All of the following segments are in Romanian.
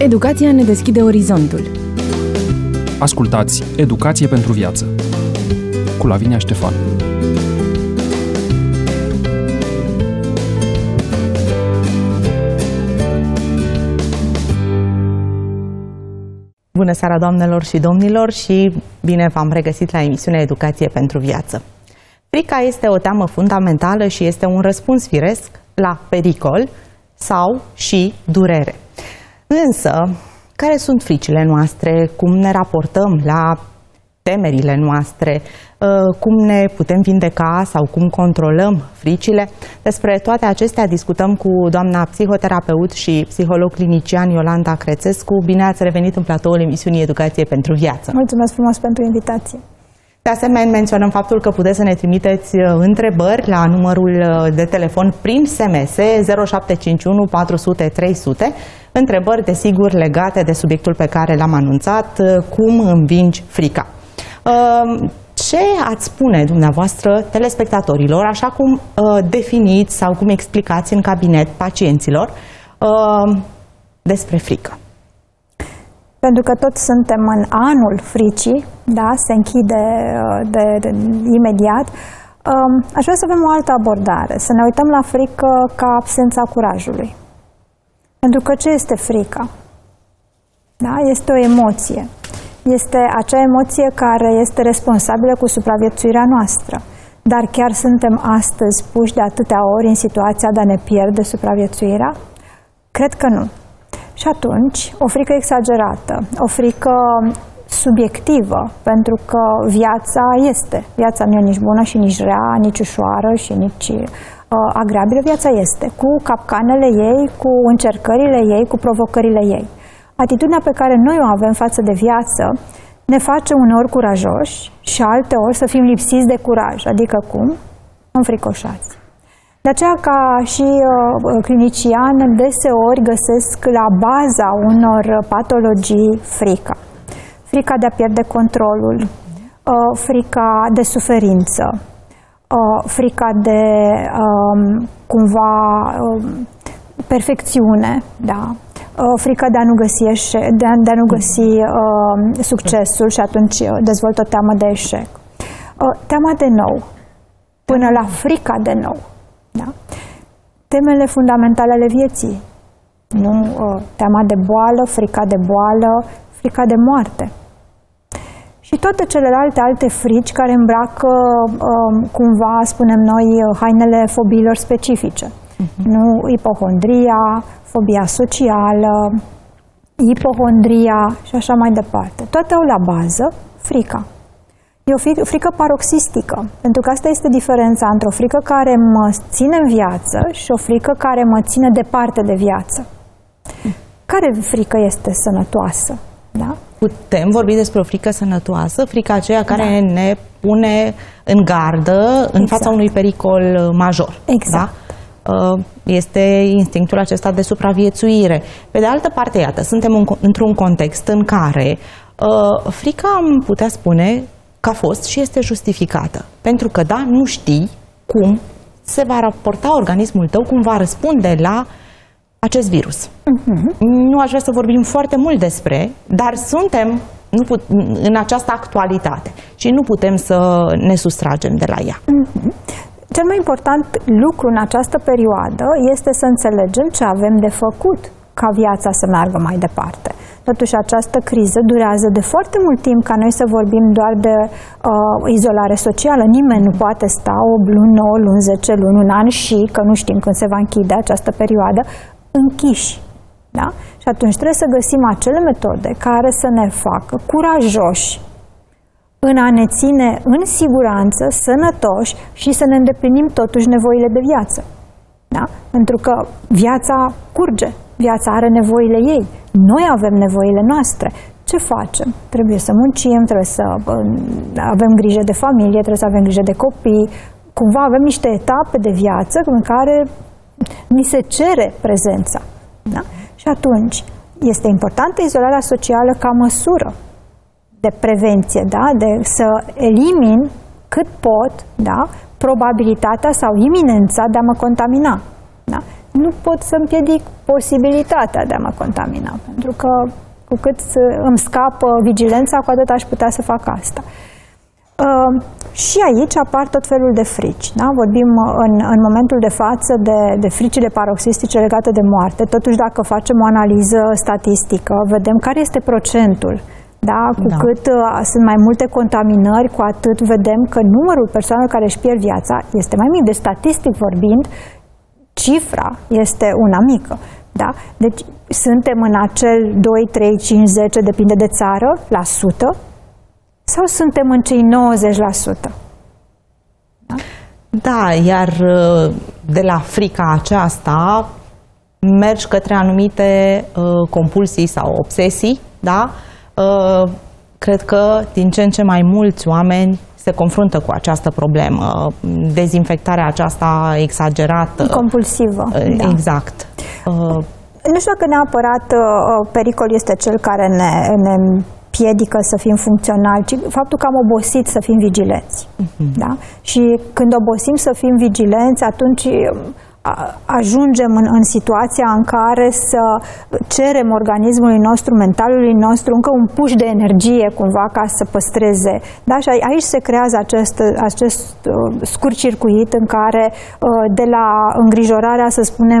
Educația ne deschide orizontul. Ascultați Educație pentru viață cu Lavinia Ștefan. Bună seara, doamnelor și domnilor, și bine v-am regăsit la emisiunea Educație pentru viață. Frica este o teamă fundamentală și este un răspuns firesc la pericol sau și durere. Însă, care sunt fricile noastre? Cum ne raportăm la temerile noastre? Cum ne putem vindeca sau cum controlăm fricile? Despre toate acestea discutăm cu doamna psihoterapeut și psiholog clinician Iolanda Crețescu. Bine ați revenit în platoul emisiunii Educație pentru viață. Mulțumesc frumos pentru invitație. De asemenea, menționăm faptul că puteți să ne trimiteți întrebări la numărul de telefon prin SMS 0751 400 300, întrebări, desigur, legate de subiectul pe care l-am anunțat, cum învingi frica. Ce ați spune dumneavoastră telespectatorilor, așa cum definiți sau cum explicați în cabinet pacienților despre frică? Pentru că toți suntem în anul fricii, da, se închide imediat, aș vrea să avem o altă abordare, să ne uităm la frică ca absența curajului. Pentru că ce este frica? Da? Este o emoție. Este acea emoție care este responsabilă cu supraviețuirea noastră. Dar chiar suntem astăzi puși de atâtea ori în situația de a ne pierde supraviețuirea? Cred că nu. Și atunci, o frică exagerată, o frică subiectivă, pentru că viața nu e nici bună și nici rea, nici ușoară și nici agreabilă, viața este, cu capcanele ei, cu încercările ei, cu provocările ei. Atitudinea pe care noi o avem față de viață ne face uneori curajoși și alteori să fim lipsiți de curaj, adică cum? Înfricoșați. De aceea, ca și clinician, deseori găsesc la baza unor patologii frica. Frica de a pierde controlul, frica de suferință, frica de cumva perfecțiune, da? Frica de a nu găsi succesul și atunci dezvoltă o teamă de eșec. Teama de nou, până la frica de nou. Da? Temele fundamentale ale vieții. Nu? Teama de boală, frica de boală, frica de moarte. Și toate celelalte alte frici care îmbracă, cumva, spunem noi, hainele fobiilor specifice. Nu? Ipohondria, fobia socială, ipohondria și așa mai departe. Toate au la bază frica. E o frică paroxistică, pentru că asta este diferența între o frică care mă ține în viață și o frică care mă ține departe de viață. Care frică este sănătoasă? Da? Putem vorbi despre o frică sănătoasă, frica aceea care ne pune în gardă în fața unui pericol major. Exact. Da? Este instinctul acesta de supraviețuire. Pe de altă parte, iată, suntem într-un context în care frica, am putea spune, că a fost și este justificată. Pentru că, da, nu știi cum se va raporta organismul tău, cum va răspunde la acest virus. Nu aș vrea să vorbim foarte mult despre, dar suntem în această actualitate și nu putem să ne sustragem de la ea. Cel mai important lucru în această perioadă este să înțelegem ce avem de făcut ca viața să meargă mai departe. Totuși, această criză durează de foarte mult timp ca noi să vorbim doar de izolare socială. Nimeni nu poate sta 8 luni, 9 luni, 10 luni, un an și, că nu știm când se va închide această perioadă, închiși. Da? Și atunci trebuie să găsim acele metode care să ne facă curajoși în a ne ține în siguranță, sănătoși și să ne îndeplinim totuși nevoile de viață. Da? Pentru că viața curge, viața are nevoile ei, noi avem nevoile noastre. Ce facem? Trebuie să muncim, trebuie să avem grijă de familie, trebuie să avem grijă de copii. Cumva avem niște etape de viață în care ni se cere prezența. Da? Și atunci este importantă izolarea socială ca măsură de prevenție, da? De să elimin cât pot, da? Probabilitatea sau iminența de a mă contamina. Da? nu pot să împiedic posibilitatea de a mă contamina, pentru că cu cât îmi scapă vigilența, cu atât aș putea să fac asta. Și aici apar tot felul de frici. Da? Vorbim în momentul de față de fricile paroxistice legate de moarte. Totuși, dacă facem o analiză statistică, vedem care este procentul. Da? Cu cât sunt mai multe contaminări, cu atât vedem că numărul persoanelor care își pierd viața este mai mic. Deci, statistic vorbind, cifra este una mică. Da? Deci, suntem în acel 2, 3, 5, 10, depinde de țară, la sută, sau suntem în cei 90%? Da, iar de la frica aceasta mergi către anumite compulsii sau obsesii, da? Cred că din ce în ce mai mulți oameni se confruntă cu această problemă, dezinfectarea aceasta exagerată. Compulsivă. Da. Exact. Nu știu dacă neapărat pericol este cel care ne piedică să fim funcționali, ci faptul că am obosit să fim vigilenți. Da? Și când obosim să fim vigilenți, atunci ajungem în situația în care să cerem organismului nostru, mentalului nostru, încă un push de energie cumva ca să păstreze. Da? Și aici se creează acest scurt circuit în care de la îngrijorarea, să spunem,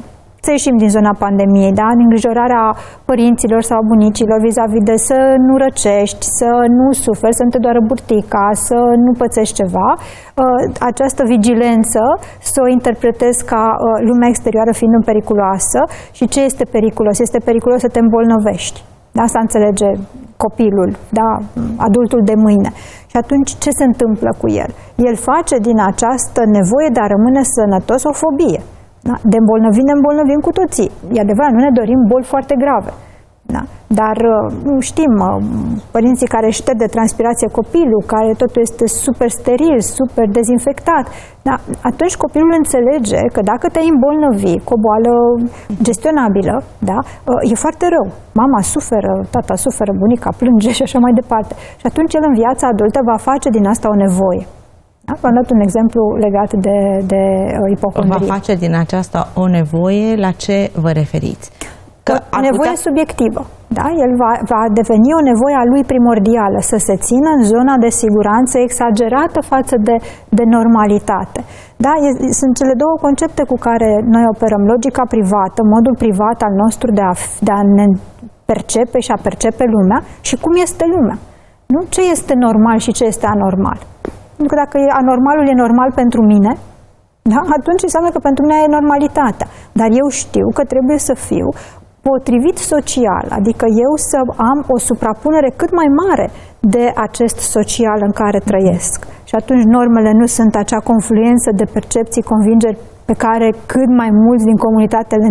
să ieșim din zona pandemiei, da? Îngrijorarea părinților sau bunicilor vis-a-vis de să nu răcești, să nu suferi, să nu te doară burtica, să nu pățești ceva, această vigilență să o interpretez ca lumea exterioară fiind periculoasă. Și ce este periculos? Este periculos să te îmbolnăvești. Da? Asta înțelege copilul, da? Adultul de mâine. Și atunci ce se întâmplă cu el? El face din această nevoie de a rămâne sănătos o fobie. Da? De îmbolnăvim, ne îmbolnăvim cu toții. E adevărat, nu ne dorim boli foarte grave. Da? Dar știm, părinții care șterg de transpirație copilul, care totul este super steril, super dezinfectat. Da? Atunci copilul înțelege că dacă te-ai îmbolnăvi cu o boală gestionabilă, da? E foarte rău. Mama suferă, tata suferă, bunica plânge și așa mai departe. Și atunci el în viața adultă va face din asta o nevoie. V-am dat un exemplu legat de ipocondrie. Va face din aceasta o nevoie, la ce vă referiți? Că nevoie subiectivă. Da? El va deveni o nevoie a lui primordială, să se țină în zona de siguranță exagerată față de normalitate. Da? Sunt cele două concepte cu care noi operăm. Logica privată, modul privat al nostru de a ne percepe și a percepe lumea și cum este lumea. Nu ce este normal și ce este anormal. Pentru că dacă anormalul e normal pentru mine, da? Atunci înseamnă că pentru mine e normalitatea. Dar eu știu că trebuie să fiu potrivit social, adică eu să am o suprapunere cât mai mare de acest social în care trăiesc. Și atunci normele nu sunt acea confluență de percepții, convingeri pe care cât mai mulți din comunitate le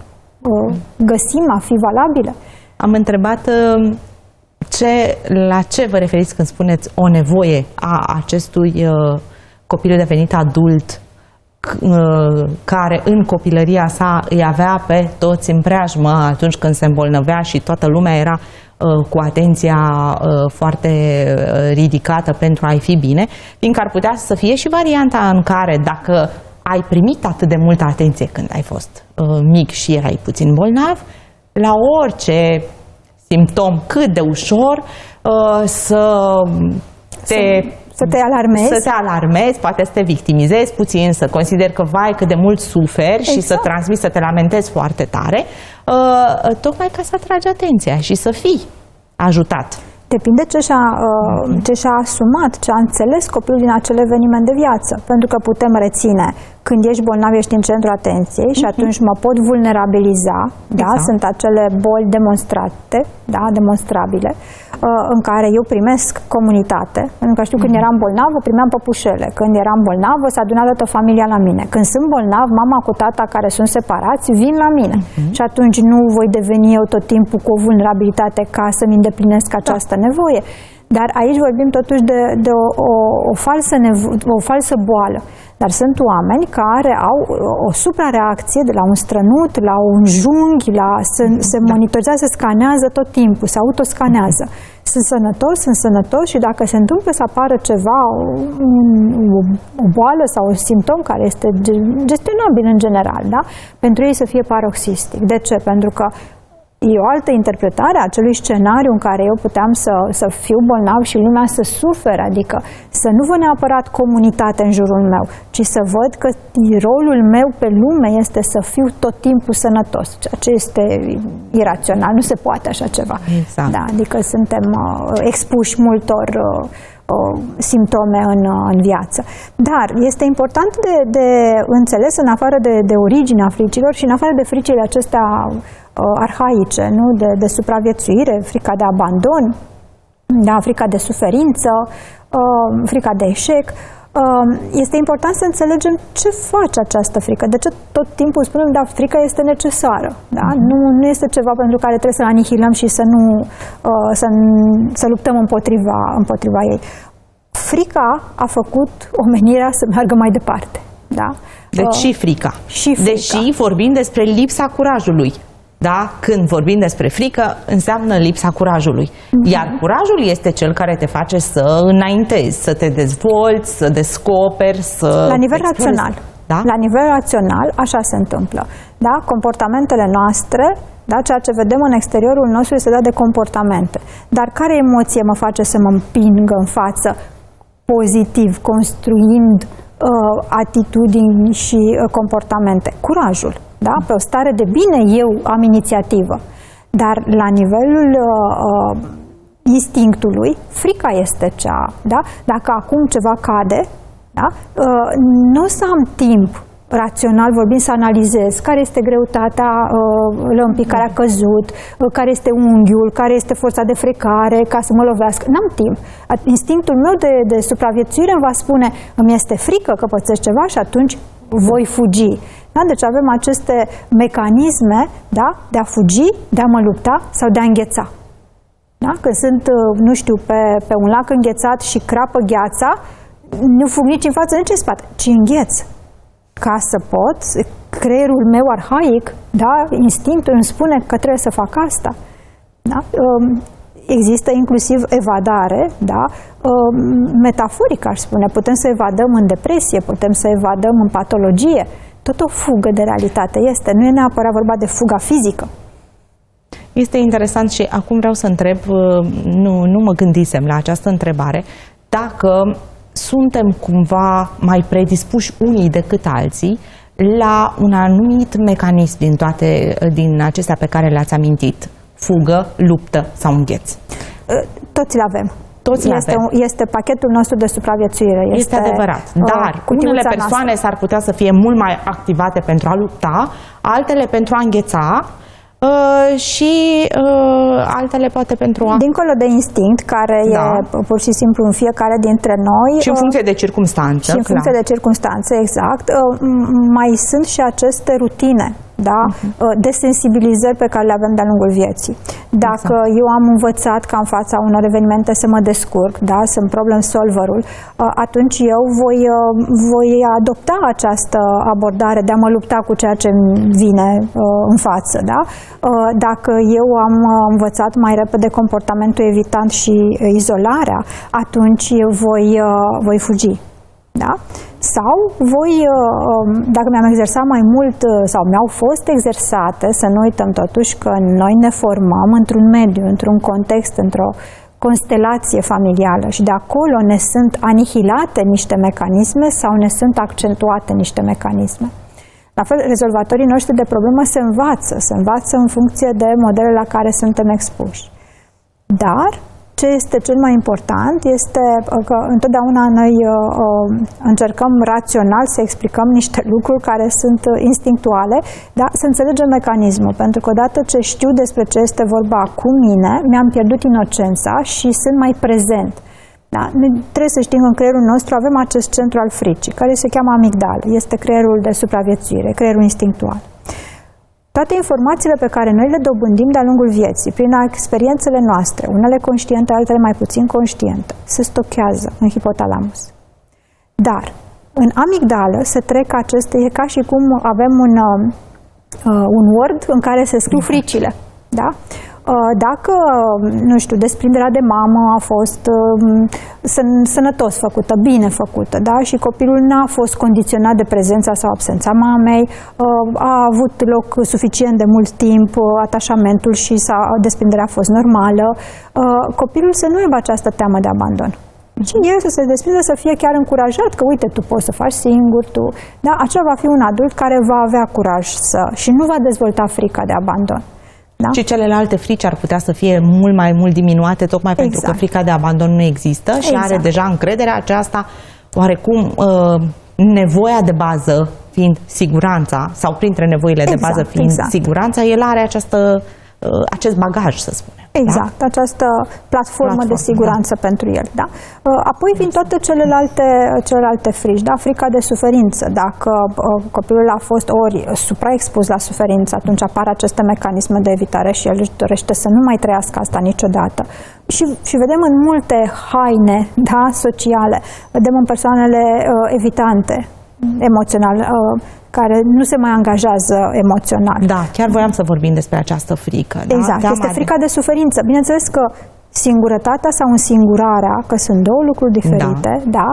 găsim a fi valabile. Am întrebat la ce vă referiți când spuneți o nevoie a acestui copil devenit adult care în copilăria sa îi avea pe toți în preajmă atunci când se îmbolnăvea și toată lumea era cu atenția foarte ridicată pentru a-i fi bine, fiindcă ar putea să fie și varianta în care dacă ai primit atât de multă atenție când ai fost mic și erai puțin bolnav, la orice simptom cât de ușor să te alarmezi. Să te alarmezi, poate să te victimizezi puțin, să consideri că vai cât de mult suferi și să transmiți, să te lamentezi foarte tare, tocmai ca să atragi atenția și să fii ajutat. Depinde ce și-a asumat, ce a înțeles copilul din acel eveniment de viață. Pentru că putem reține, când ești bolnav, ești în centrul atenției și atunci mă pot vulnerabiliza, da? Sunt acele boli demonstrate, da? Demonstrabile, în care eu primesc comunitate. Pentru că știu, când eram bolnavă, primeam păpușele. Când eram bolnavă, s-a adunat toată familia la mine. Când sunt bolnav, mama cu tata care sunt separați vin la mine. Și atunci nu voi deveni eu tot timpul cu o vulnerabilitate ca să-mi îndeplinesc această nevoie. Dar aici vorbim totuși de o falsă boală. Dar sunt oameni care au o suprareacție de la un strănut, la un junghi, se monitorizează, se scanează tot timpul, se autoscanează. Sunt sănătoși și dacă se întâmplă să apară ceva, o boală sau un simptom care este gestionabil în general, da? Pentru ei să fie paroxistic. De ce? Pentru că e o altă interpretare a acelui scenariu în care eu puteam să fiu bolnav și lumea să sufere, adică să nu văd neapărat comunitate în jurul meu, ci să văd că rolul meu pe lume este să fiu tot timpul sănătos, ceea ce este irațional, nu se poate așa ceva. Exact. Da, adică suntem expuși multor simptome în viață. Dar este important de înțeles, în afară de originea fricilor și în afară de fricile acestea arhaice, nu? De supraviețuire, frica de abandon, da, frica de suferință, frica de eșec. Este important să înțelegem ce face această frică. De ce tot timpul spunem, da, frica este necesară. Da? Nu este ceva pentru care trebuie să-l anihilăm și să luptăm împotriva ei. Frica a făcut omenirea să meargă mai departe. Da? Deci și frica. Deși vorbim despre lipsa curajului. Da? Când vorbim despre frică, înseamnă lipsa curajului. Iar curajul este cel care te face să înaintezi, să te dezvolți, să descoperi, să... La nivel rațional. Da? La nivel rațional, așa se întâmplă. Da? Comportamentele noastre, da? Ceea ce vedem în exteriorul nostru este dat de comportamente. Dar care emoție mă face să mă împingă în față pozitiv, construind atitudini și comportamente? Curajul. Da? Pe o stare de bine eu am inițiativă. Dar la nivelul instinctului, frica este cea. Da? Dacă acum ceva cade, da? Nu o să am timp rațional vorbind să analizez care este greutatea lămpii care a căzut, care este unghiul, care este forța de frecare ca să mă lovească. N-am timp. Instinctul meu de supraviețuire îmi va spune, îmi este frică că pățesc ceva și atunci voi fugi. Da? Deci avem aceste mecanisme, da? De a fugi, de a mă lupta sau de a îngheța. Da? Când sunt, nu știu, pe un lac înghețat și crapă gheața, nu fug nici în față, nici în spate, ci îngheț. Ca să pot, creierul meu arhaic, da? Instinctul îmi spune că trebuie să fac asta. Da? Există inclusiv evadare, da? Metaforic aș spune, putem să evadăm în depresie, putem să evadăm în patologie, tot o fugă de realitate este, nu e neapărat vorba de fuga fizică. Este interesant și acum vreau să întreb, nu mă gândisem la această întrebare, dacă suntem cumva mai predispuși unii decât alții la un anumit mecanism din acestea pe care le-ați amintit. Fugă, luptă sau îngheț. Toți le avem. Este pachetul nostru de supraviețuire. Este adevărat. Dar unele persoane s-ar putea să fie mult mai activate pentru a lupta, altele pentru a îngheța și altele poate pentru a... Dincolo de instinct, care e pur și simplu în fiecare dintre noi... Și în funcție de circumstanță. Și în funcție de circumstanțe, exact. Mai sunt și aceste rutine, da? De sensibilizări pe care le avem de-a lungul vieții. Dacă eu am învățat ca în fața unor evenimente să mă descurc, da? Sunt problem solverul, atunci eu voi adopta această abordare de a mă lupta cu ceea ce vine în față. Da? Dacă eu am învățat mai repede comportamentul evitant și izolarea, atunci eu voi fugi. Da? Sau dacă mi-am exersat mai mult sau mi-au fost exersate, să nu uităm totuși că noi ne formăm într-un mediu, într-un context, într-o constelație familială și de acolo ne sunt anihilate niște mecanisme sau ne sunt accentuate niște mecanisme. La fel, rezolvatorii noștri de problemă se învață în funcție de modelele la care suntem expuși. Dar ce este cel mai important este că întotdeauna noi încercăm rațional să explicăm niște lucruri care sunt instinctuale, dar să înțelegem mecanismul, pentru că odată ce știu despre ce este vorba cu mine, mi-am pierdut inocența și sunt mai prezent. Da? Noi trebuie să știm că în creierul nostru avem acest centru al fricii, care se cheamă amigdală. Este creierul de supraviețuire, creierul instinctual. Toate informațiile pe care noi le dobândim de-a lungul vieții, prin experiențele noastre, unele conștiente, altele mai puțin conștiente, se stochează în hipotalamus. Dar, în amigdală se trec aceste, e ca și cum avem un Word în care se scriu fricile. Da? Dacă, nu știu, desprinderea de mamă a fost sănătos făcută, bine făcută, da? Și copilul n-a fost condiționat de prezența sau absența mamei, a avut loc suficient de mult timp, atașamentul și desprinderea a fost normală, copilul să nu aibă această teamă de abandon. Și el să se desprinde, să fie chiar încurajat că, uite, tu poți să faci singur, da? Acela va fi un adult care va avea curaj și nu va dezvolta frica de abandon. Da? Și celelalte frici ar putea să fie mult diminuate, tocmai pentru că frica de abandon nu există și are deja încrederea aceasta, oarecum nevoia de bază fiind siguranța, sau printre nevoile de bază fiind siguranța, el are acest bagaj, să spunem. Exact, da? Această platformă de siguranță pentru el. Da? Apoi vin toate celelalte frici, da? Frica de suferință. Dacă copilul a fost ori supraexpus la suferință, atunci apar aceste mecanisme de evitare și el își dorește să nu mai trăiască asta niciodată. Și vedem în multe haine, da, sociale, vedem în persoanele evitante, emoțional, care nu se mai angajează emoțional. Da, chiar voiam să vorbim despre această frică. Exact, da? Este frica de suferință. Bineînțeles că singurătatea sau însingurarea, că sunt două lucruri diferite, da?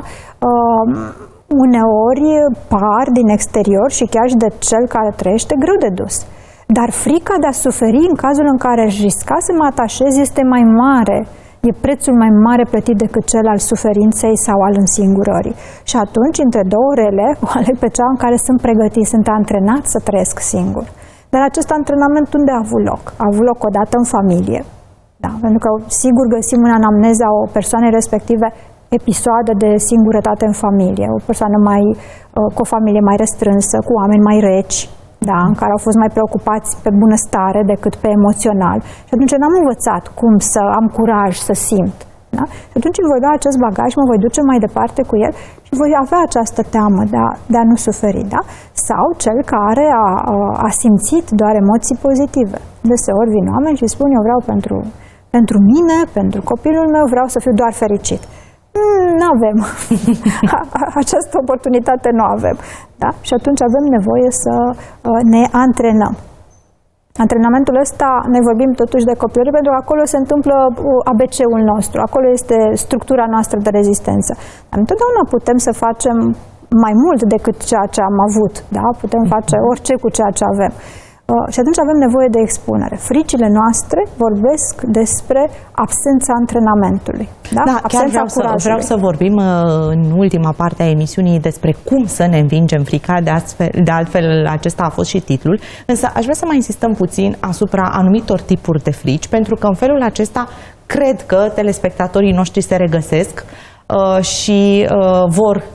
Uneori par din exterior și chiar și de cel care trăiește greu de dus. Dar frica de a suferi în cazul în care își risca să mă atașez este mai mare. E prețul mai mare plătit decât cel al suferinței sau al însingurării. Și atunci, între două rele, o aleg pe cea în care sunt pregătit, sunt antrenat să trăiesc singur. Dar acest antrenament unde a avut loc? A avut loc odată în familie. Da, pentru că, sigur, găsim în anamneza o persoane respective episoade de singurătate în familie, o persoană cu o familie mai restrânsă, cu oameni mai reci, da, în care au fost mai preocupați pe bunăstare decât pe emoțional. Și atunci n-am învățat cum să am curaj să simt. Da? Și atunci îmi voi da acest bagaj, mă voi duce mai departe cu el și voi avea această teamă de a nu suferi. Da? Sau cel care a simțit doar emoții pozitive. Deseori vin oameni și spun, eu vreau pentru mine, pentru copilul meu, vreau să fiu doar fericit. Nu avem. Această oportunitate nu avem. Da? Și atunci avem nevoie să ne antrenăm. Antrenamentul ăsta, noi vorbim totuși de copilărie, pentru că acolo se întâmplă ABC-ul nostru, acolo este structura noastră de rezistență. Dar întotdeauna putem să facem mai mult decât ceea ce am avut. Da? Putem face orice cu ceea ce avem. Și atunci avem nevoie de expunere. Fricile noastre vorbesc despre absența antrenamentului. Da? Da, chiar vreau să vorbim în ultima parte a emisiunii despre cum să ne învingem frica, de altfel acesta a fost și titlul, însă aș vrea să mai insistăm puțin asupra anumitor tipuri de frici, pentru că în felul acesta cred că telespectatorii noștri se regăsesc și vor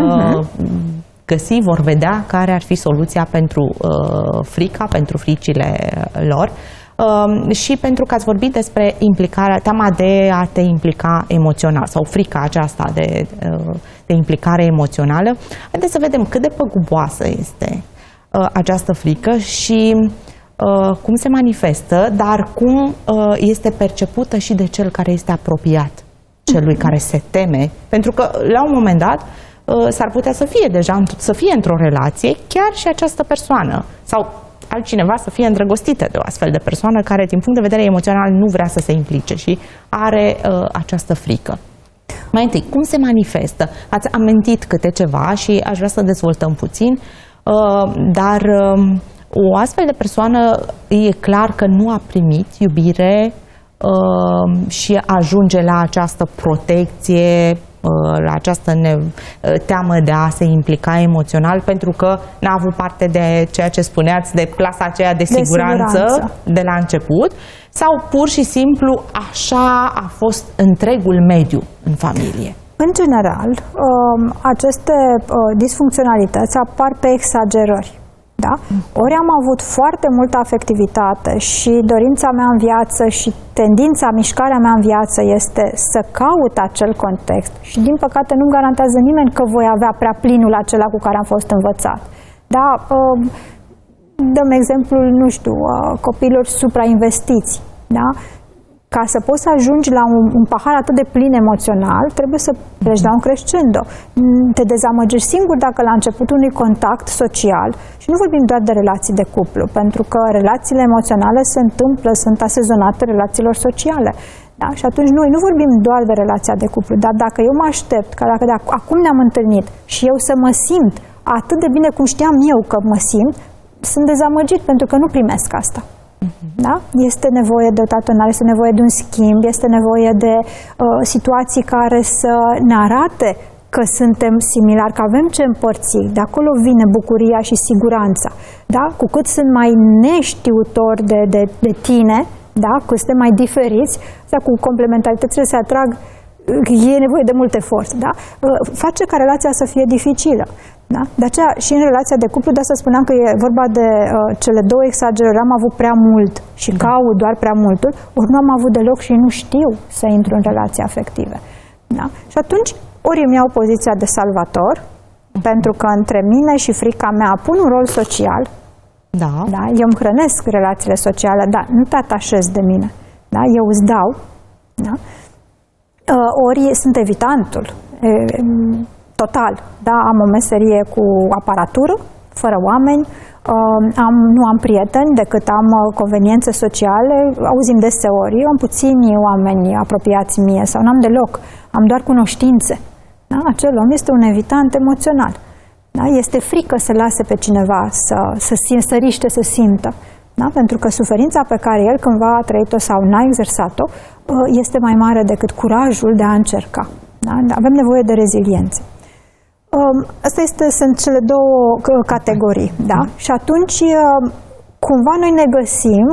vor vedea care ar fi soluția pentru frica, pentru fricile lor. Și pentru că ați vorbit despre teama de a te implica emoțional sau frica aceasta de implicare emoțională. Haideți să vedem cât de păguboasă este această frică și cum se manifestă, dar cum este percepută și de cel care este apropiat celui care se teme. Pentru că la un moment dat s-ar putea să fie într-o relație chiar și această persoană sau altcineva să fie îndrăgostită de o astfel de persoană care din punct de vedere emoțional nu vrea să se implice și are această frică. Mai întâi, cum se manifestă? Ați amintit câte ceva și aș vrea să dezvoltăm puțin, dar o astfel de persoană e clar că nu a primit iubire și ajunge la această protecție, la această teamă de a se implica emoțional, pentru că n-a avut parte de ceea ce spuneați, de plasa aceea de siguranță de la început, sau pur și simplu așa a fost întregul mediu în familie? În general, aceste disfuncționalități apar pe exagerări. Da? Ori am avut foarte multă afectivitate și dorința mea în viață și tendința, mișcarea mea în viață este să caut acel context și din păcate nu garantează nimeni că voi avea prea plinul acela cu care am fost învățat. Da? Dăm exemplul, nu știu, copilor suprainvestiți, da? ca să poți să ajungi la un pahar atât de plin emoțional, trebuie să pleci la un crescendo. Te dezamăgești singur dacă la începutul unui contact social, și nu vorbim doar de relații de cuplu, pentru că relațiile emoționale se întâmplă, sunt asezonate relațiilor sociale. Da? Și atunci noi nu vorbim doar de relația de cuplu, dar dacă eu mă aștept ca dacă acum ne-am întâlnit și eu să mă simt atât de bine cum știam eu că mă simt, sunt dezamăgit pentru că nu primesc asta. Da? Este nevoie de o tatonare, este nevoie de un schimb, este nevoie de situații care să ne arate că suntem similari, că avem ce împărți. De acolo vine bucuria și siguranța. Da? Cu cât sunt mai neștiutori de tine, da? Cu cât suntem mai diferiți, cu complementaritățile se atrag, e nevoie de mult efort. Da? Face ca relația să fie dificilă. Da? De aceea și în relația de cuplu, de asta spuneam că e vorba de cele două exagerări, am avut prea mult și caut doar prea multul, ori nu am avut deloc și nu știu să intru în relații afective. Da? Și atunci, ori îmi iau poziția de salvator, pentru că între mine și frica mea pun un rol social, da? Da? Eu îmi hrănesc relațiile sociale, dar nu te atașez de mine. Da? Eu îți dau. Da? Ori sunt evitantul. Total, da? Am o meserie cu aparatură, fără oameni, nu am prieteni decât am conveniențe sociale, auzim deseori, eu am puțini oameni apropiați mie sau n-am deloc, am doar cunoștințe. Da? Acel om este un evitant emoțional. Da? Este frică să lase pe cineva să riște, să simtă. Da? Pentru că suferința pe care el cândva a trăit-o sau n-a exersat-o este mai mare decât curajul de a încerca. Da? Avem nevoie de reziliență. Astea sunt cele două categorii. Da? Și atunci, cumva noi ne găsim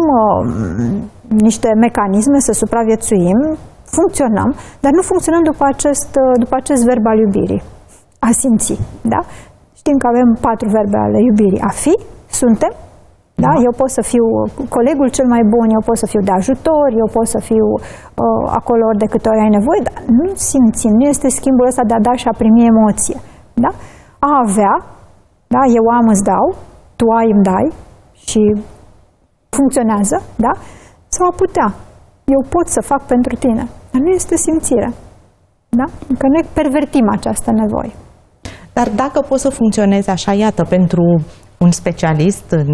niște mecanisme să supraviețuim, funcționăm, dar nu funcționăm după acest verb al iubirii, a simți. Da? Știm că avem 4 verbe ale iubirii. A fi, suntem, da? Eu pot să fiu colegul cel mai bun, eu pot să fiu de ajutor, eu pot să fiu acolo ori de câte ori ai nevoie, dar nu simțim, nu este schimbul ăsta de a da și a primi emoție. Da? A avea, da? Eu am, îți dau, tu ai, îmi dai și funcționează, da? Sau a putea, eu pot să fac pentru tine, dar nu este simțire. Da? Că noi pervertim această nevoie. Dar dacă poți să funcționezi așa, iată, pentru un specialist în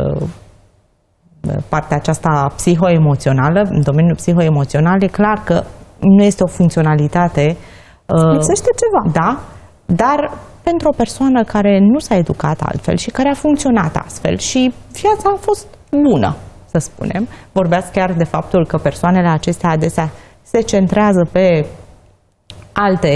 partea aceasta psihoemoțională, în domeniul psihoemoțional, e clar că nu este o funcționalitate. Lipsește ceva. Da, dar pentru o persoană care nu s-a educat altfel și care a funcționat astfel și viața a fost bună, să spunem, vorbeați chiar de faptul că persoanele acestea adesea se centrează pe alte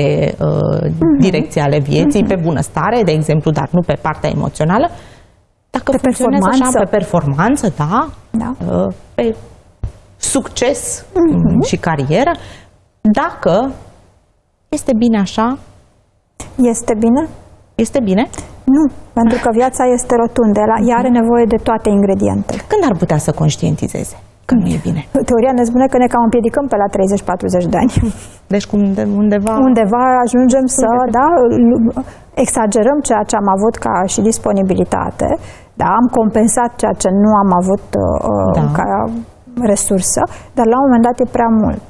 direcții ale vieții, pe bunăstare, de exemplu, dar nu pe partea emoțională. Dacă funcționează așa, pe performanță, da? Da. Pe succes și carieră, dacă este bine așa. Este bine? Este bine? Nu, pentru că viața este rotundă, ea are nevoie de toate ingredientele. Când ar putea să conștientizeze că nu e bine? Teoria ne spune că ne cam împiedicăm pe la 30-40 de ani. Deci undeva... Undeva ajungem să, da, exagerăm ceea ce am avut ca și disponibilitate, da, am compensat ceea ce nu am avut ca resursă, dar la un moment dat e prea mult.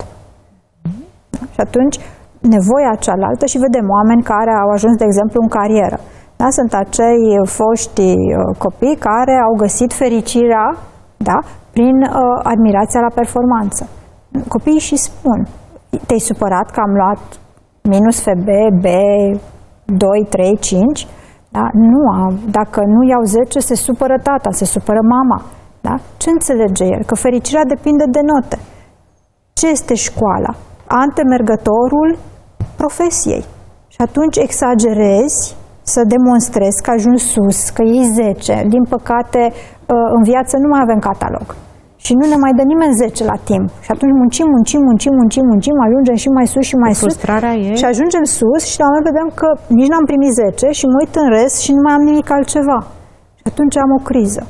Da? Și atunci nevoia cealaltă, și vedem oameni care au ajuns, de exemplu, în carieră. Da? Sunt acei foști copii care au găsit fericirea, da, prin admirația la performanță. Copiii și spun, te-ai supărat că am luat minus FB, B, 2, 3, 5? Da? Nu, dacă nu iau 10, se supără tata, se supără mama. Da? Ce înțelege el? Că fericirea depinde de note. Ce este școala? Antemergătorul profesiei. Și atunci exagerezi să demonstrezi că ajungi sus, că iei 10. Din păcate, în viață nu mai avem catalog. Și nu ne mai dă nimeni 10 la timp. Și atunci muncim, ajungem și mai sus și mai sus. Frustrarea e... Și ajungem sus și la un moment vedem că nici n-am primit 10 și mă uit în rest și nu mai am nimic altceva. Și atunci am o criză.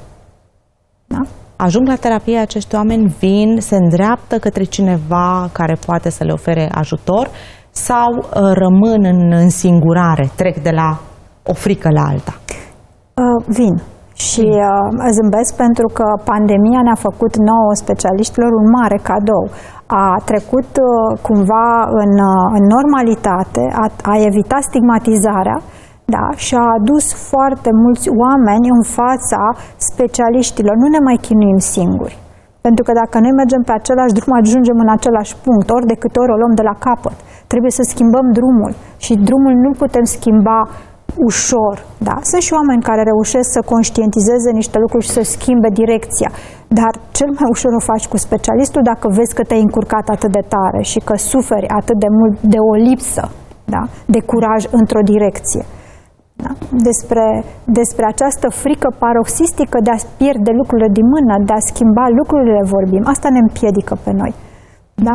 Da? Ajung la terapie acești oameni, vin, se îndreaptă către cineva care poate să le ofere ajutor sau rămân în însingurare, trec de la o frică la alta? Vin. Și zâmbesc pentru că pandemia ne-a făcut nouă specialiștilor un mare cadou. A trecut cumva în normalitate, a evitat stigmatizarea, da, și a adus foarte mulți oameni în fața specialiștilor. Nu ne mai chinuim singuri. Pentru că dacă noi mergem pe același drum, ajungem în același punct, ori de câte ori o luăm de la capăt. Trebuie să schimbăm drumul și drumul nu putem schimba ușor. Da? Sunt și oameni care reușesc să conștientizeze niște lucruri și să schimbe direcția, dar cel mai ușor o faci cu specialistul dacă vezi că te-ai încurcat atât de tare și că suferi atât de mult de o lipsă, da? De curaj într-o direcție. Da? Despre această frică paroxistică de a pierde lucrurile din mână, de a schimba lucrurile vorbim, asta ne împiedică pe noi. Da?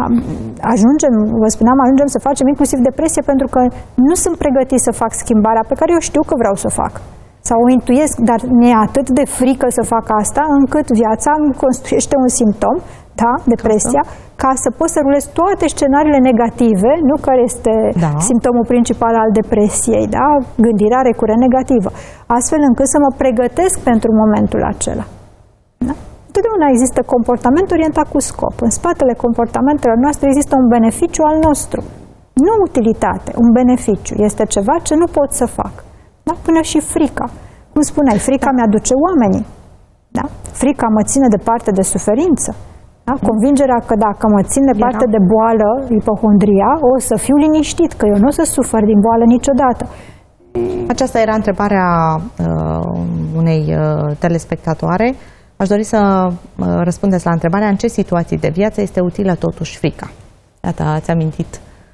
Vă spuneam, ajungem să facem inclusiv depresie pentru că nu sunt pregătit să fac schimbarea pe care eu știu că vreau să o fac. Sau o intuiesc, dar mi-e atât de frică să fac asta, încât viața îmi construiește un simptom, da? Depresia, ca să pot să rulez toate scenariile negative, nu care este simptomul principal al depresiei, da? Gândirea recurent negativă, astfel încât să mă pregătesc pentru momentul acela. Da? Întotdeauna există comportament orientat cu scop. În spatele comportamentelor noastre există un beneficiu al nostru. Nu utilitate, un beneficiu. Este ceva ce nu pot să fac. Da? Până și frica. Cum spuneai, frica mi-aduce oamenii. Da? Frica mă ține departe de suferință. Da? Convingerea că dacă mă țin departe de boală, ipohondria, o să fiu liniștit, că eu nu o să sufăr din boală niciodată. Aceasta era întrebarea unei telespectatoare. Aș dori să răspundeți la întrebarea în ce situații de viață este utilă totuși frica. Iată, ați amintit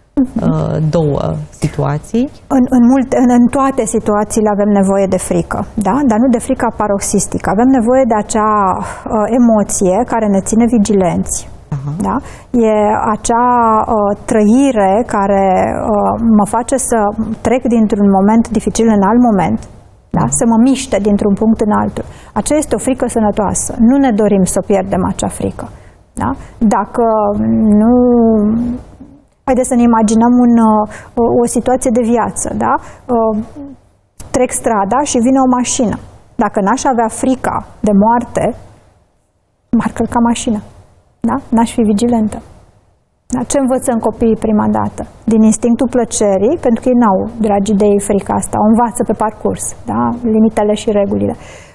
două situații. În toate situațiile avem nevoie de frică, da? Dar nu de frica paroxistică. Avem nevoie de acea emoție care ne ține vigilenți. Da? E acea trăire care mă face să trec dintr-un moment dificil în alt moment. Da? Să mă miște dintr-un punct în altul. Aceea este o frică sănătoasă. Nu ne dorim să pierdem acea frică. Da? Dacă nu... Haideți să ne imaginăm o situație de viață. Da? Trec strada și vine o mașină. Dacă n-aș avea frica de moarte, m-ar călca mașina. Da? N-aș fi vigilentă. Da? Ce învățăm copiii prima dată? Din instinctul plăcerii, pentru că ei n-au, dragi de ei, frica asta, o învață pe parcurs, da? Limitele și regulile.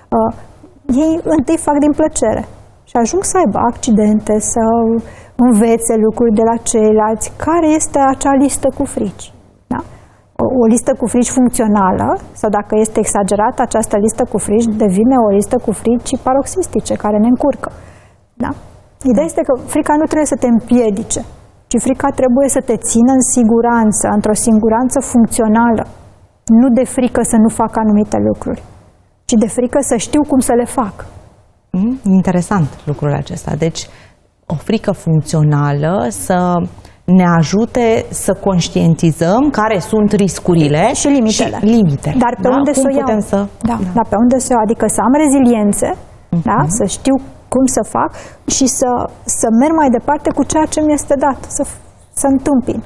Ei întâi fac din plăcere și ajung să aibă accidente, să învețe lucruri de la ceilalți. Care este acea listă cu frici? Da? O listă cu frici funcțională, sau dacă este exagerată această listă cu frici, devine o listă cu frici paroxistice, care ne încurcă. Da? Ideea este că frica nu trebuie să te împiedice, ci frica trebuie să te țină în siguranță, într-o siguranță funcțională. Nu de frică să nu fac anumite lucruri, ci de frică să știu cum să le fac. Interesant lucrul acesta. Deci, o frică funcțională să ne ajute să conștientizăm care sunt riscurile și limitele. Dar pe unde să o iau? Dar pe unde să o iau? Adică să am reziliențe, da? Să știu cum să fac și să merg mai departe cu ceea ce mi este dat, să întâmpin.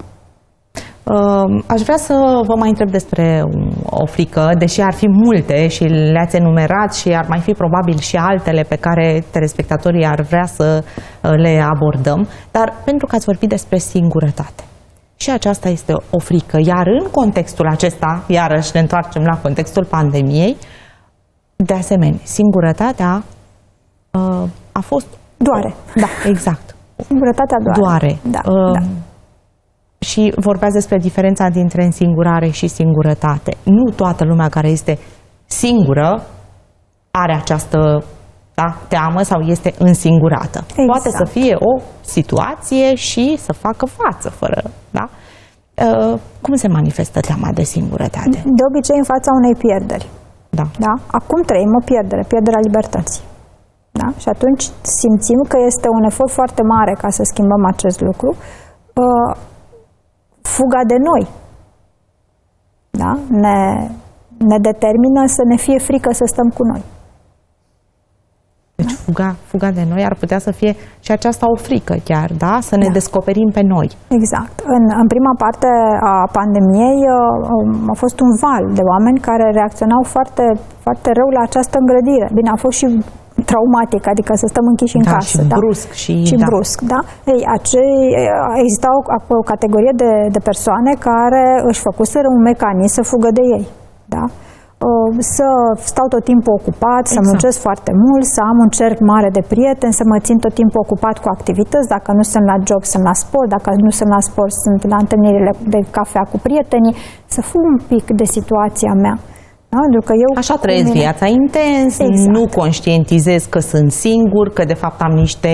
Aș vrea să vă mai întreb despre o frică, deși ar fi multe și le-ați enumerat și ar mai fi probabil și altele pe care telespectatorii ar vrea să le abordăm, dar pentru că ați vorbit despre singurătate. Și aceasta este o frică, iar în contextul acesta, iarăși ne întoarcem la contextul pandemiei, de asemenea, singurătatea a fost... Doare. Da, exact. Singurătatea doare. Da. Și vorbeați despre diferența dintre însingurare și singurătate. Nu toată lumea care este singură are această teamă sau este însingurată. Exact. Poate să fie o situație și să facă față fără... Da? Cum se manifestă teama de singurătate? De obicei în fața unei pierderi. Da. Da? Acum trăim o pierdere, pierderea libertății. Da? Și atunci simțim că este un efort foarte mare ca să schimbăm acest lucru. Fuga de noi, da? Ne determină să ne fie frică să stăm cu noi. Deci fuga de noi ar putea să fie și aceasta o frică chiar, da? Să ne descoperim pe noi. Exact. În prima parte a pandemiei a fost un val de oameni care reacționau foarte, foarte rău la această îngrădire. Bine, a fost și traumatic, adică să stăm închiși în casă. Și brusc. Și brusc, da? Ei, exista o categorie de persoane care își făcuseră un mecanism să fugă de ei, da? Să stau tot timpul ocupat, să muncesc foarte mult, să am un cerc mare de prieteni, să mă țin tot timpul ocupat cu activități, dacă nu sunt la job, sunt la sport, dacă nu sunt la sport, sunt la întâlnirile de cafea cu prietenii, să fug un pic de situația mea. Da? Pentru că eu așa trăiesc viața intens, nu conștientizez că sunt singur, că de fapt am niște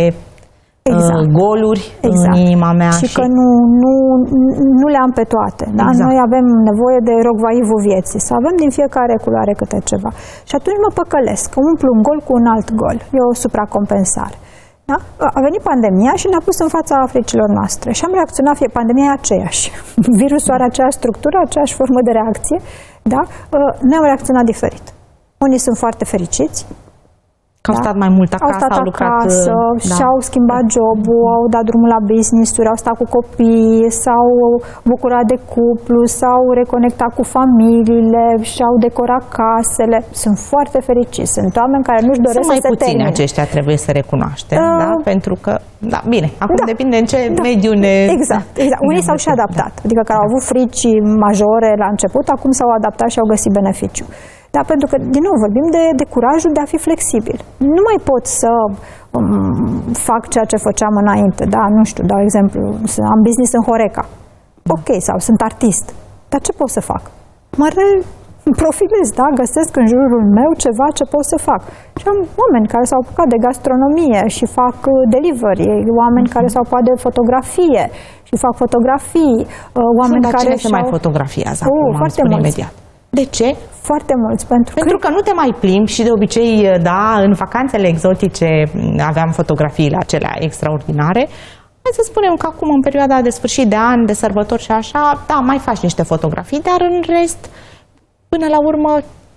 goluri în inima mea. Și că nu le am pe toate. Da? Noi avem nevoie de rogvaivul vieții, să avem din fiecare culoare câte ceva. Și atunci mă păcălesc, că umplu un gol cu un alt gol. E o supracompensare. Da? A venit pandemia și ne-a pus în fața fricilor noastre. Și am reacționat, pandemia e aceeași. Virusul are aceeași structură, aceeași formă de reacție. Da? Noi am reacționat diferit. Unii sunt foarte fericiți. Că au stat mai mult acasă, au lucrat acasă, și-au schimbat jobul, au dat drumul la business-uri, au stat cu copii, s-au bucurat de cuplu, s-au reconectat cu familiile, și-au decorat casele. Sunt foarte fericiți. Sunt oameni care nu-și doresc să se termine. Sunt mai puțini aceștia, trebuie să recunoaștem, da? Pentru că, bine, acum depinde în ce mediu ne... Exact. Unii s-au și adaptat, adică care au avut frici majore la început, acum s-au adaptat și au găsit beneficiu. Da, pentru că, din nou, vorbim de curajul de a fi flexibil. Nu mai pot să fac ceea ce făceam înainte, da, nu știu, dau exemplu, am business în Horeca. Ok, sau sunt artist. Dar ce pot să fac? Mă profilez, da, găsesc în jurul meu ceva ce pot să fac. Și am oameni care s-au apucat de gastronomie și fac delivery, oameni care s-au apucat de fotografie și fac fotografii, oameni care se mai fotografiază acum, foarte mulți. Imediat. De ce? Foarte mulți. Pentru că nu te mai plimbi și de obicei, da, în vacanțele exotice aveam fotografiile acelea extraordinare. Hai să spunem că acum, în perioada de sfârșit de an, de sărbători și așa, da, mai faci niște fotografii, dar în rest, până la urmă,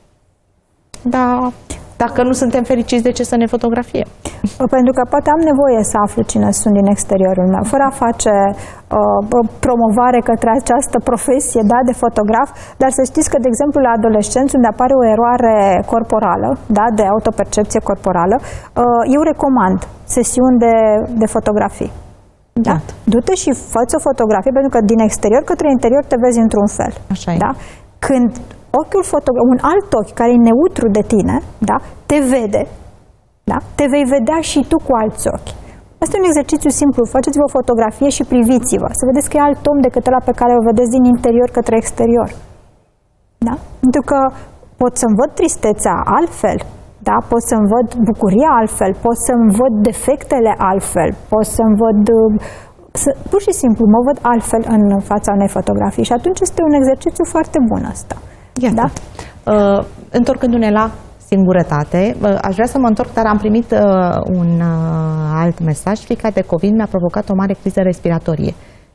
da, dacă nu suntem fericiți, de ce să ne fotografiem? Pentru că poate am nevoie să aflu cine sunt din exteriorul meu, fără a face promovare către această profesie, da, de fotograf, dar să știți că, de exemplu, la adolescenți, unde apare o eroare corporală, da, de autopercepție corporală, eu recomand sesiuni de fotografii. Da? Du-te și fă-ți o fotografie, pentru că din exterior către interior te vezi într-un fel. Așa da? Când un alt ochi care e neutru de tine, da, te vede, da, te vei vedea și tu cu alți ochi. Asta e un exercițiu simplu. Faceți-vă o fotografie și priviți-vă. Să vedeți că e alt om decât ăla pe care o vedeți din interior către exterior. Da? Pentru că pot să-mi văd tristețea altfel, da? Pot să-mi văd bucuria altfel, pot să-mi văd defectele altfel, pot să-mi văd... pur și simplu mă văd altfel în fața unei fotografii și atunci este un exercițiu foarte bun ăsta. Da? Întorcându-ne la singurătate, aș vrea să mă întorc, dar am primit un alt mesaj. Frica de COVID mi-a provocat o mare criză respiratorie.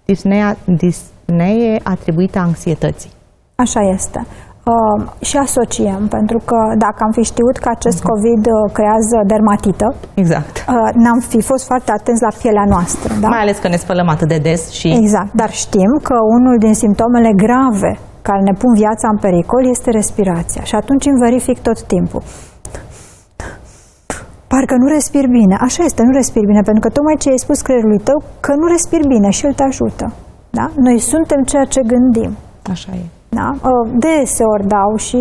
Disneye atribuită anxietății. Așa este. Și asociem, pentru că dacă am fi știut că acest COVID creează dermatită, exact, n-am fi fost foarte atenți la pielea noastră. Da? Mai ales că ne spălăm atât de des și... Exact, dar știm că unul din simptomele grave care ne pun viața în pericol este respirația. Și atunci îmi verific tot timpul. Parcă nu respiri bine. Așa este, nu respiri bine, pentru că tocmai ce ai spus creierului tău, că nu respiri bine și el te ajută. Da? Noi suntem ceea ce gândim. Așa e. Da? Deseori dau și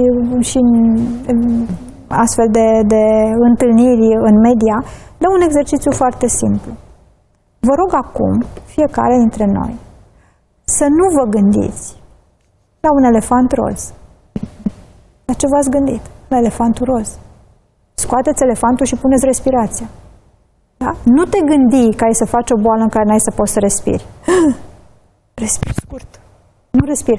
astfel de întâlniri în media, dau un exercițiu foarte simplu. Vă rog acum, fiecare dintre noi, să nu vă gândiți la un elefant roz. La ce v-ați gândit? La elefantul roz. Scoateți elefantul și puneți respirația. Da? Nu te gândi că ai să faci o boală în care n-ai să poți să respiri. Respiri scurt. Nu respiri.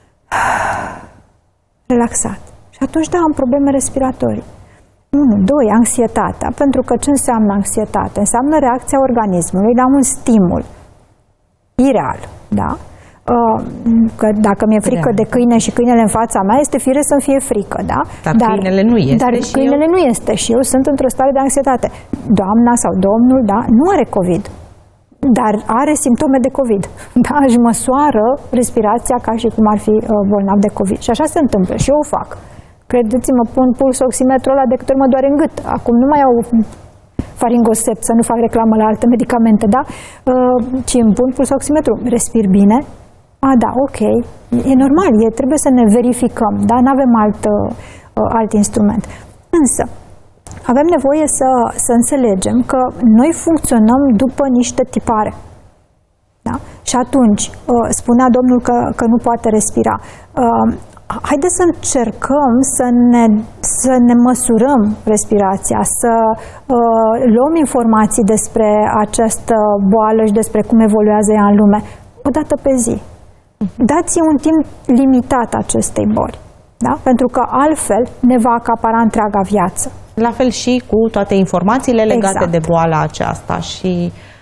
Relaxat. Și atunci, da, am probleme respiratorii. 1, 2, anxietatea. Pentru că ce înseamnă anxietate? Înseamnă reacția organismului la un stimul ireal. Da? că dacă mi-e frică de câine și câinele în fața mea, este firesc să-mi fie frică, da? Dar câinele nu este. Dar câinele nu este și eu sunt într-o stare de anxietate. Doamna sau domnul, da, nu are COVID, dar are simptome de COVID. Da? Își măsoară respirația ca și cum ar fi bolnav de COVID. Și așa se întâmplă și eu o fac. Credeți-mă, pun pulsoximetrul ăla de câte ori mă doare în gât. Acum nu mai au faringosept, să nu fac reclamă la alte medicamente, da? Ci îmi pun pulsoximetru. Respir bine? A, da, ok. E normal, trebuie să ne verificăm, da? Nu avem alt instrument. Însă, avem nevoie să înțelegem că noi funcționăm după niște tipare. Da? Și atunci, spunea domnul că nu poate respira. Haideți să încercăm să ne măsurăm respirația, să luăm informații despre această boală și despre cum evoluează ea în lume, o dată pe zi. Dați-i un timp limitat acestei boli, da? Pentru că altfel ne va acapara întreaga viață. La fel și cu toate informațiile legate de boala aceasta și,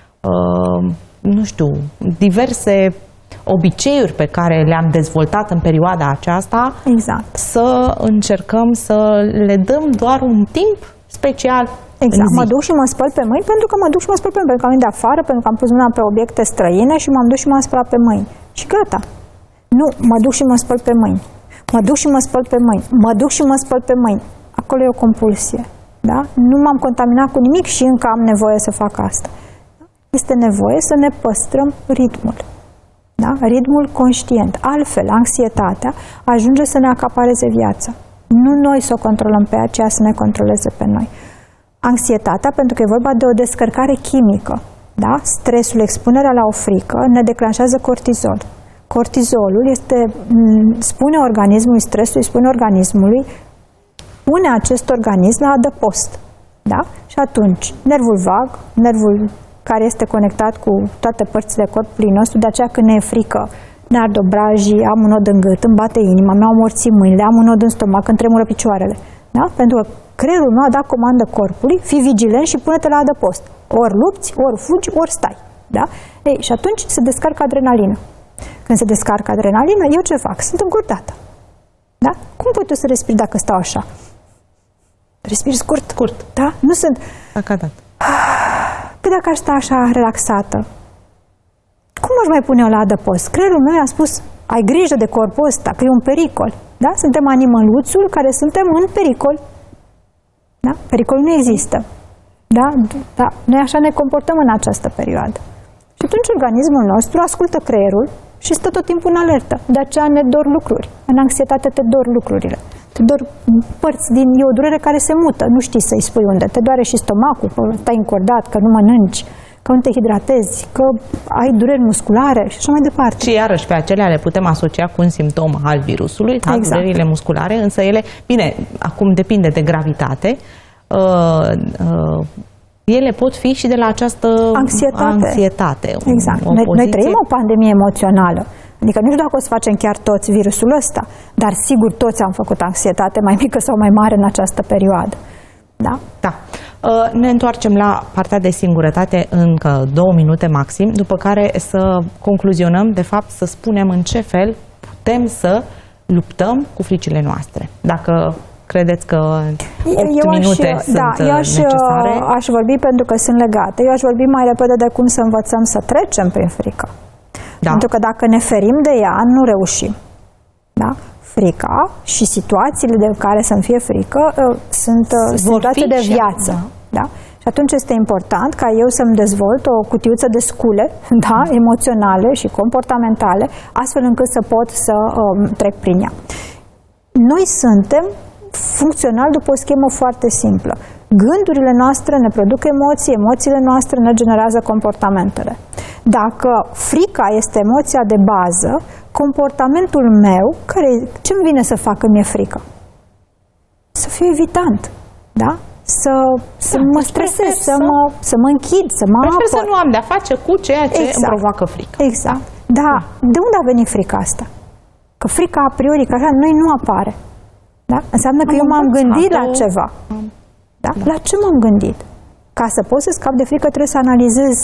nu știu, diverse obiceiuri pe care le-am dezvoltat în perioada aceasta, să încercăm să le dăm doar un timp special. Exact. Mă duc și mă spăl pe mâini pentru că mă duc și mă spăl pe mâini, pentru că am venit de afară, pentru că am pus mâna pe obiecte străine și m-am dus și m-am spălat pe mâini. Și gata. Nu, mă duc și mă spăl pe mâini. Mă duc și mă spăl pe mâini. Mă duc și mă spăl pe mâini. Acolo e o compulsie. Da? Nu m-am contaminat cu nimic și încă am nevoie să fac asta. Este nevoie să ne păstrăm ritmul. Da? Ritmul conștient. Altfel, anxietatea ajunge să ne acapareze viața. Nu noi să o controlăm pe aceea, să ne controleze pe noi. Anxietatea, pentru că e vorba de o descărcare chimică. Da? Stresul, expunerea la o frică, ne declanșează cortizol. Cortizolul spune organismului, stresul îi spune organismului, pune acest organism la adăpost. Da? Și atunci, nervul vag, nervul care este conectat cu toate părțile corpului nostru, de aceea când ne e frică, ne ard obrajii, am un nod în gât, îmi bate inima, mi-au amorțit mâinile, am un nod în stomac, îmi tremură picioarele. Da? Pentru că creierul nu a dat comandă corpului, fii vigilent și pune-te la adăpost. Ori lupți, ori fugi, ori stai. Da? Ei, și atunci se descarcă adrenalină. Când se descarcă adrenalină, eu ce fac? Sunt încurtată. Da? Cum pot eu să respir dacă stau așa? Respir scurt. Da? Nu sunt... Păi dacă aș sta așa relaxată, cum aș mai pune eu la adăpost? Creierul meu a spus, ai grijă de corpul ăsta, că e un pericol. Da? Suntem animăluțul care suntem în pericol. Da? Pericolul nu există. Da? Da? Noi așa ne comportăm în această perioadă. Și atunci organismul nostru ascultă creierul și stă tot timpul în alertă. De aceea ne dor lucruri. În anxietate te dor lucrurile. Te dor părți e o durere care se mută. Nu știi să-i spui unde. Te doare și stomacul, că stai încordat, că nu mănânci, că nu te hidratezi, că ai dureri musculare și așa mai departe. Și iarăși pe acelea le putem asocia cu un simptom al virusului, exact. Durerile musculare, însă ele, bine, acum depinde de gravitate, ele pot fi și de la această anxietate. Exact. Noi trăim o pandemie emoțională. Adică nu știu dacă o să facem chiar toți virusul ăsta, dar sigur toți am făcut anxietate mai mică sau mai mare în această perioadă. Da? Da. Ne întoarcem la partea de singurătate încă 2 minute maxim, după care să concluzionăm, de fapt, să spunem în ce fel putem să luptăm cu fricile noastre. Dacă credeți că 8 minute sunt necesare? Aș vorbi pentru că sunt legate. Eu aș vorbi mai repede de cum să învățăm să trecem prin frică. Da. Pentru că dacă ne ferim de ea, nu reușim. Da? Frica și situațiile de care să-mi fie frică sunt situații de viață. Da? Și atunci este important ca eu să-mi dezvolt o cutiuță de scule, da? Emoționale și comportamentale, astfel încât să pot să trec prin ea. Noi suntem funcțional după o schemă foarte simplă. Gândurile noastre ne produc emoții, emoțiile noastre ne generează comportamentele. Dacă frica este emoția de bază, comportamentul meu, ce îmi vine să fac când mi-e frică? Să fiu evitant, da? Să mă stresez, să mă închid, să mă apăr. Prefer să nu am de-a face cu ceea ce îmi provoacă frică. Exact. Da. De unde a venit frica asta? Că frica a priori, că așa, noi nu apare. Da? Înseamnă că eu m-am gândit la ceva. Da? La ce m-am gândit? Ca să pot să scap de frică trebuie să analizez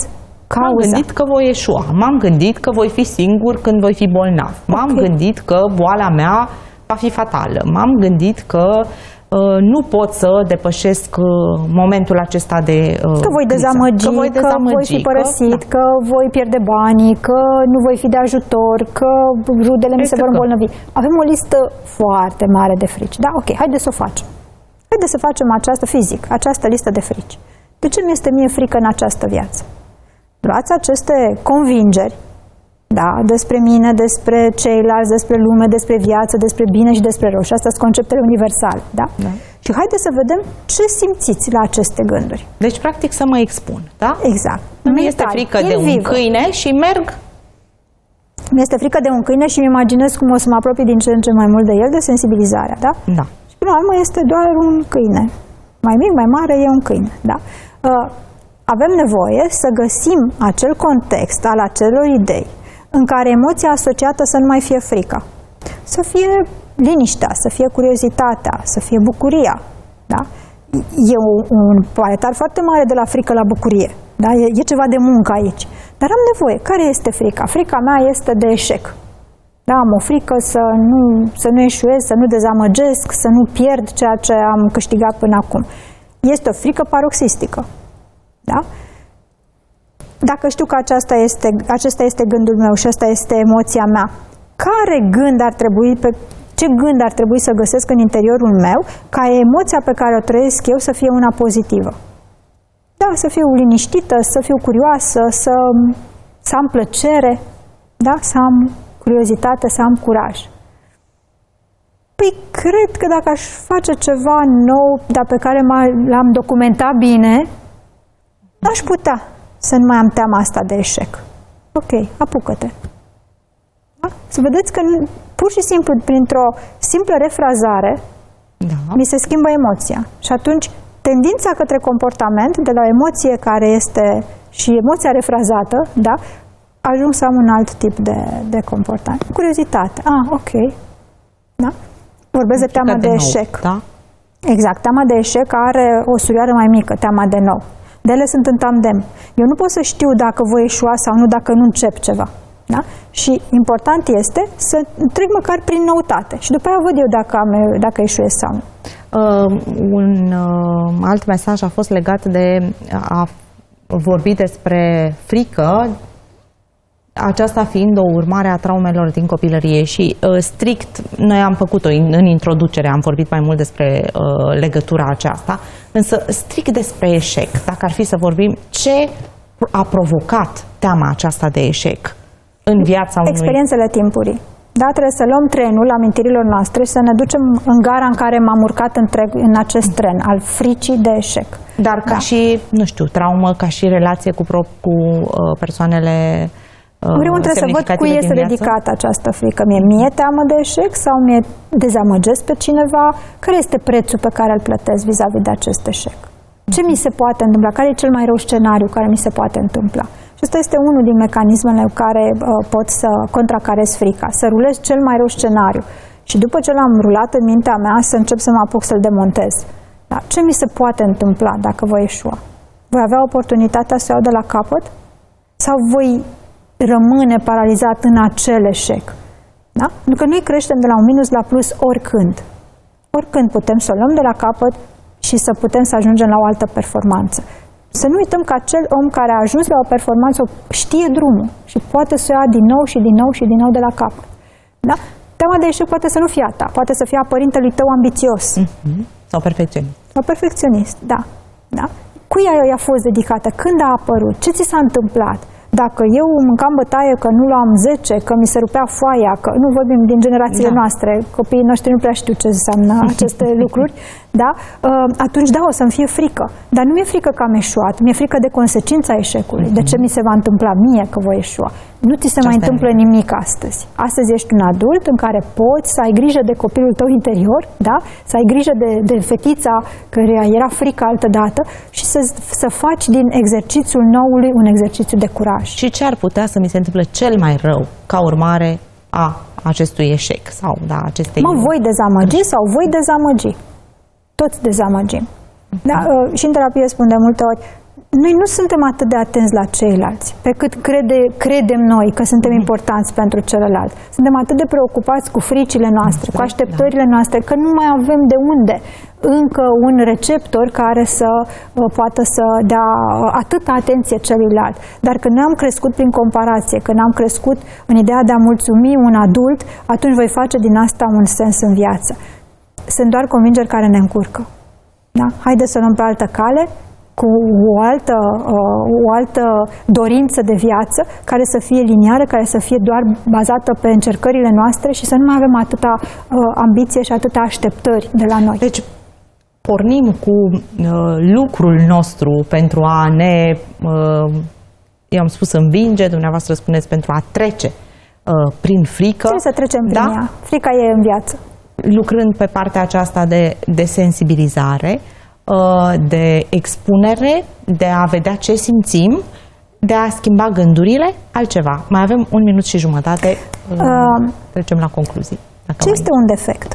M-am gândit că voi eșua, m-am gândit că voi fi singur când voi fi bolnav, m-am gândit că boala mea va fi fatală, m-am gândit că nu pot să depășesc momentul acesta de că voi dezamăgi, că voi fi părăsit, că voi pierde banii, că nu voi fi de ajutor, că rudele mi se vor îmbolnăvi. Avem o listă foarte mare de frici. Da, ok, haideți să o facem. Haideți să facem această listă de frici. De ce mi-este mie frică în această viață? Luați aceste convingeri, da, despre mine, despre ceilalți, despre lume, despre viață, despre bine și despre rău. Și astea sunt conceptele universale, da? Da. Și haideți să vedem ce simțiți la aceste gânduri. Deci, practic, să mă expun, da? Exact. Mi este frică de un câine și merg. Mi-este frică de un câine și îmi imaginez cum o să mă apropii din ce în ce mai mult de el, de sensibilizarea, da? Da. Și până la urmă este doar un câine. Mai mic, mai mare, e un câine, da? Avem nevoie să găsim acel context al acelor idei în care emoția asociată să nu mai fie frica. Să fie liniștea, să fie curiozitatea, să fie bucuria. Da? E un paletar foarte mare de la frică la bucurie. Da? E ceva de muncă aici. Dar am nevoie. Care este frica? Frica mea este de eșec. Da, am o frică să nu eșuez, să nu dezamăgesc, să nu pierd ceea ce am câștigat până acum. Este o frică paroxistică. Da? Dacă știu că acesta este gândul meu și asta este emoția mea, ce gând ar trebui să găsesc în interiorul meu ca emoția pe care o trăiesc eu să fie una pozitivă? Da, să fiu liniștită, să fiu curioasă, să am plăcere, da? Să am curiozitate, să am curaj. Păi, cred că dacă aș face ceva nou, dar pe care l-am documentat bine, aș putea să nu mai am teama asta de eșec. Ok, apucă-te. Da? Să vedeți că pur și simplu, printr-o simplă refrazare, da, mi se schimbă emoția. Și atunci, tendința către comportament, de la o emoție care este și emoția refrazată, da, ajung să am un alt tip de comportament. Curiozitate. Ok. Da? Vorbesc de teama de eșec. Da? Exact. Teama de eșec are o surioară mai mică, teama de nou. De ele sunt în tandem. Eu nu pot să știu dacă voi eșua sau nu dacă nu încep ceva. Da? Și important este să trec măcar prin noutate. Și după aia văd eu dacă eșuez sau nu. Un alt mesaj a fost legat de a vorbi despre frică, aceasta fiind o urmare a traumelor din copilărie și strict, noi am făcut-o în introducere, am vorbit mai mult despre legătura aceasta, însă strict despre eșec, dacă ar fi să vorbim, ce a provocat teama aceasta de eșec în viața unui... Experiențele timpurii. Da, trebuie să luăm trenul amintirilor noastre și să ne ducem în gara în care m-am urcat în acest tren, al fricii de eșec. Dar ca și, nu știu, traumă, ca și relație cu persoanele... Vreau să văd cui este dedicată această frică. Mie teamă de eșec sau mie dezamăgesc pe cineva? Care este prețul pe care îl plătesc vis-a-vis de acest eșec? Ce mi se poate întâmpla? Care e cel mai rău scenariu care mi se poate întâmpla? Și ăsta este unul din mecanismele care pot să contracarez frica. Să rulez cel mai rău scenariu. Și după ce l-am rulat în mintea mea, să încep să mă apuc să-l demontez. Da? Ce mi se poate întâmpla dacă voi eșua? Voi avea oportunitatea să iau de la capăt? Sau voi rămâne paralizat în acel eșec? Da? Pentru că noi creștem de la un minus la plus oricând. Oricând putem să o luăm de la capăt și să putem să ajungem la o altă performanță. Să nu uităm că acel om care a ajuns la o performanță știe drumul și poate să o ia din nou și din nou și din nou de la capăt. Da? Teama de eșec poate să nu fie a ta, poate să fie a părintelui tău ambițios. Sau perfecționist. Sau perfecționist, da. Da? Cui i-a fost dedicată? Când a apărut? Ce ți s-a întâmplat? Dacă eu mâncam bătaie că nu luam 10, că mi se rupea foaia, că nu vorbim din generațiile noastre, copiii noștri nu prea știu ce înseamnă aceste lucruri, da? Atunci da, o să-mi fie frică. Dar nu mi-e frică că am eșuat, mi-e frică de consecința eșecului. De ce mi se va întâmpla mie că voi eșua? Nu ți se mai întâmplă nimic astăzi. Astăzi ești un adult în care poți să ai grijă de copilul tău interior, da? Să ai grijă de fetița care era frică altădată și să faci din exercițiul noului un exercițiu de curaj. Și ce ar putea să mi se întâmple cel mai rău ca urmare a acestui eșec sau acestei... voi dezamăgi sau voi dezamăgi. Toți dezamăgim. Da? Și în terapie spun de multe ori, noi nu suntem atât de atenți la ceilalți, pe cât credem noi că suntem importanți pentru celălalt. Suntem atât de preocupați cu fricile noastre, cu așteptările noastre, că nu mai avem de unde încă un receptor care să poată să dea atâta atenție celuilalt. Dar când noi am crescut prin comparație, când am crescut în ideea de a mulțumi un adult, atunci voi face din asta un sens în viață. Sunt doar convingeri care ne încurcă. Da? Haideți să luăm pe altă cale, cu o altă dorință de viață, care să fie liniară, care să fie doar bazată pe încercările noastre și să nu mai avem atâta ambiție și atâta așteptări de la noi. Deci, pornim cu lucrul nostru pentru a ne, i-am spus, învinge, dumneavoastră spuneți pentru a trece prin frică. Trebuie să trecem prin ea. Frica e în viață. Lucrând pe partea aceasta de sensibilizare, de expunere, de a vedea ce simțim, de a schimba gândurile, altceva. Mai avem 1 minut și jumătate, trecem la concluzii. Ce este un defect?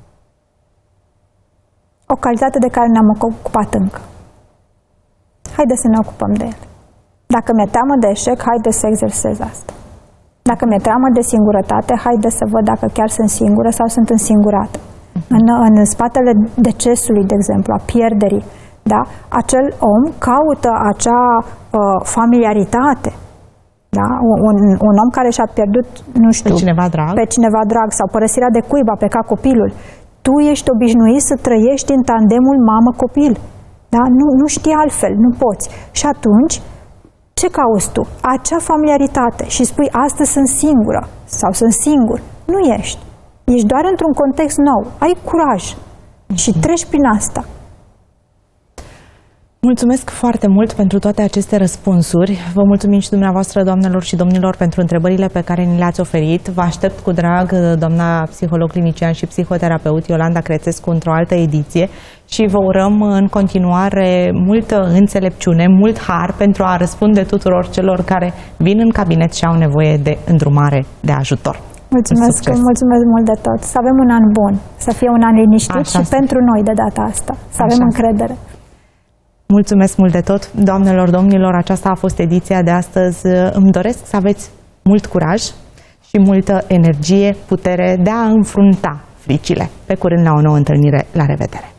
O calitate de care ne-am ocupat încă. Haideți să ne ocupăm de el. Dacă mi-e teamă de eșec, haideți să exersez asta. Dacă mi-e teamă de singurătate, haideți să văd dacă chiar sunt singură sau sunt însingurată. În spatele decesului, de exemplu, a pierderii, da? Acel om caută acea familiaritate. Da? Un om care și-a pierdut, nu știu, pe cineva drag sau părăsirea de cuib, a plecat copilul. Tu ești obișnuit să trăiești în tandemul mamă-copil. Da? Nu știi altfel, nu poți. Și atunci, ce cauți tu? Acea familiaritate și spui, astăzi sunt singură sau sunt singur. Nu ești. Ești doar într-un context nou. Ai curaj și treci prin asta. Mulțumesc foarte mult pentru toate aceste răspunsuri. Vă mulțumim și dumneavoastră, doamnelor și domnilor, pentru întrebările pe care ni le-ați oferit. Vă aștept cu drag, doamna psiholog clinician și psihoterapeut Iolanda Crețescu, într-o altă ediție și vă urăm în continuare multă înțelepciune, mult har pentru a răspunde tuturor celor care vin în cabinet și au nevoie de îndrumare, de ajutor. Mulțumesc mult de tot. Să avem un an bun, să fie un an liniștit și pentru noi de data asta. Să avem încredere. Mulțumesc mult de tot, doamnelor, domnilor, aceasta a fost ediția de astăzi. Îmi doresc să aveți mult curaj și multă energie, putere de a înfrunta fricile. Pe curând la o nouă întâlnire, la revedere!